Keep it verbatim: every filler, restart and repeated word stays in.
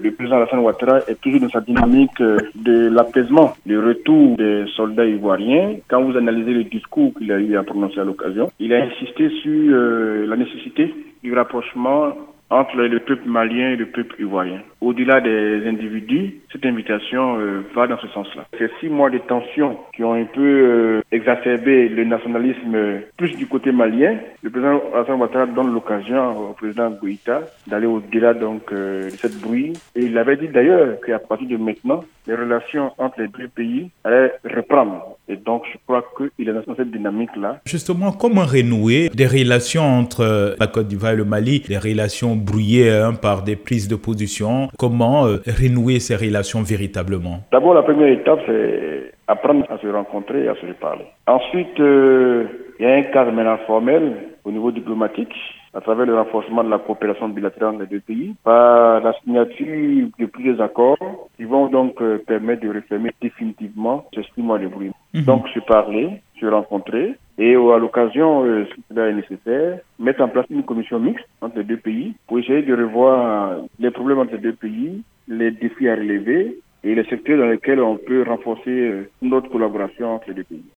le président Alassane Ouattara est toujours dans sa dynamique de l'apaisement, le retour des soldats ivoiriens. Quand vous analysez le discours qu'il a eu à prononcer à l'occasion, il a insisté sur euh, la nécessité du rapprochement entre le peuple malien et le peuple ivoirien. Au-delà des individus, cette invitation euh, va dans ce sens-là. Ces six mois de tension qui ont un peu euh, exacerbé le nationalisme euh, plus du côté malien, le président Alassane Ouattara donne l'occasion au président Goïta d'aller au-delà donc euh, de cette bruit. Et il avait dit d'ailleurs qu'à partir de maintenant, les relations entre les deux pays allaient reprendre. Et donc, je crois qu'il est dans cette dynamique-là. Justement, comment renouer des relations entre la Côte d'Ivoire et le Mali, des relations brouillées hein, par des prises de position? Comment euh, renouer ces relations véritablement? D'abord, la première étape, c'est apprendre à se rencontrer et à se parler. Ensuite, euh, il y a un cadre maintenant formel au niveau diplomatique, à travers le renforcement de la coopération bilatérale entre les deux pays, par la signature de plusieurs accords qui vont donc euh, permettre de refermer définitivement ces six mois de bruit. Mm-hmm. Donc, se parler, se rencontrer et euh, à l'occasion, euh, si cela est nécessaire, mettre en place une commission mixte entre les deux pays pour essayer de revoir les problèmes entre les deux pays, les défis à relever et les secteurs dans lesquels on peut renforcer euh, notre collaboration entre les deux pays.